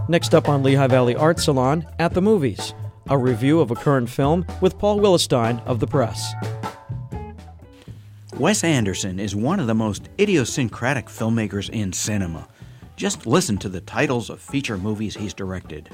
Next up on Lehigh Valley Art Salon, At the Movies, a review of a current film with Paul Willestein of The Press. Wes Anderson is one of the most idiosyncratic filmmakers in cinema. Just listen to the titles of feature movies he's directed.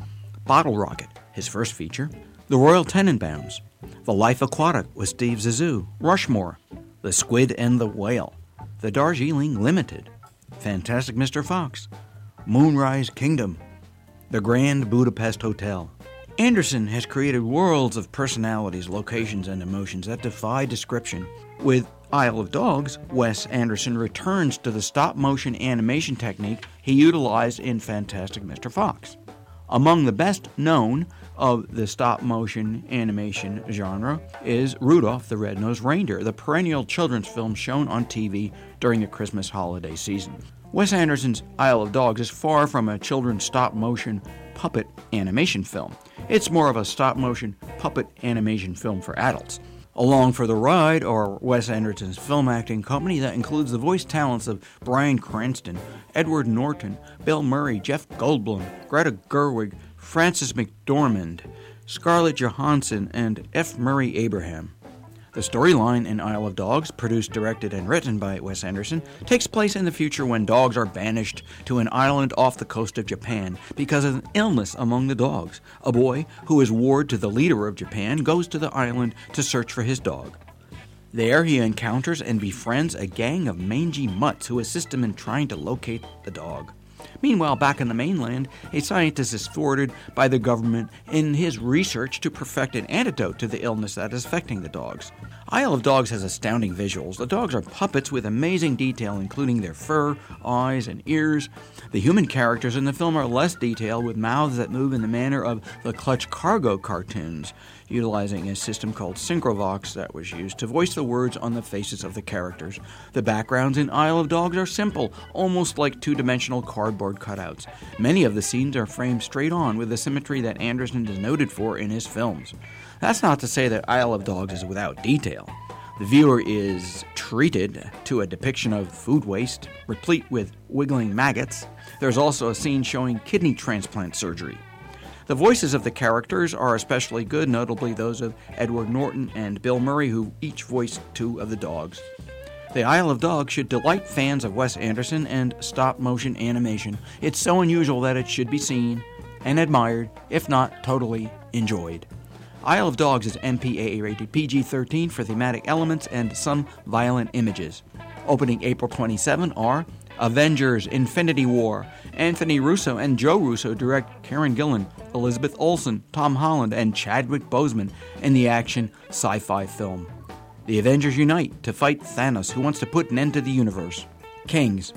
Bottle Rocket, his first feature, The Royal Tenenbaums, The Life Aquatic with Steve Zissou, Rushmore, The Squid and the Whale, The Darjeeling Limited, Fantastic Mr. Fox, Moonrise Kingdom, The Grand Budapest Hotel. Anderson has created worlds of personalities, locations, and emotions that defy description. With Isle of Dogs, Wes Anderson returns to the stop-motion animation technique he utilized in Fantastic Mr. Fox. Among the best known of the stop-motion animation genre is Rudolph the Red-Nosed Reindeer, the perennial children's film shown on TV during the Christmas holiday season. Wes Anderson's Isle of Dogs is far from a children's stop-motion puppet animation film. It's more of a stop-motion puppet animation film for adults. Along for the ride are Wes Anderson's film acting company that includes the voice talents of Bryan Cranston, Edward Norton, Bill Murray, Jeff Goldblum, Greta Gerwig, Frances McDormand, Scarlett Johansson, and F. Murray Abraham. The storyline in Isle of Dogs, produced, directed, and written by Wes Anderson, takes place in the future when dogs are banished to an island off the coast of Japan because of an illness among the dogs. A boy, who is ward to the leader of Japan, goes to the island to search for his dog. There he encounters and befriends a gang of mangy mutts who assist him in trying to locate the dog. Meanwhile, back on the mainland, a scientist is thwarted by the government in his research to perfect an antidote to the illness that is affecting the dogs. Isle of Dogs has astounding visuals. The dogs are puppets with amazing detail, including their fur, eyes, and ears. The human characters in the film are less detailed, with mouths that move in the manner of the Clutch Cargo cartoons, utilizing a system called Synchrovox that was used to voice the words on the faces of the characters. The backgrounds in Isle of Dogs are simple, almost like two-dimensional cardboard cutouts. Many of the scenes are framed straight on with the symmetry that Anderson is noted for in his films. That's not to say that Isle of Dogs is without detail. The viewer is treated to a depiction of food waste, replete with wiggling maggots. There's also a scene showing kidney transplant surgery. The voices of the characters are especially good, notably those of Edward Norton and Bill Murray, who each voiced two of the dogs. The Isle of Dogs should delight fans of Wes Anderson and stop-motion animation. It's so unusual that it should be seen and admired, if not totally enjoyed. Isle of Dogs is MPAA rated PG-13 for thematic elements and some violent images. Opening April 27 are Avengers: Infinity War. Anthony Russo and Joe Russo direct Karen Gillan, Elizabeth Olsen, Tom Holland, and Chadwick Boseman in the action sci-fi film. The Avengers unite to fight Thanos, who wants to put an end to the universe. Kings.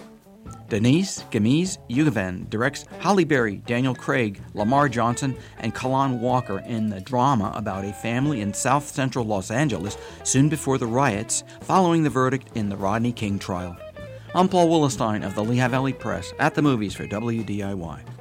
Denise Gamiz Yugavan directs Halle Berry, Daniel Craig, Lamar Johnson, and Kalan Walker in the drama about a family in South Central Los Angeles soon before the riots following the verdict in the Rodney King trial. I'm Paul Willestein of the Lehigh Valley Press, at the movies for WDIY.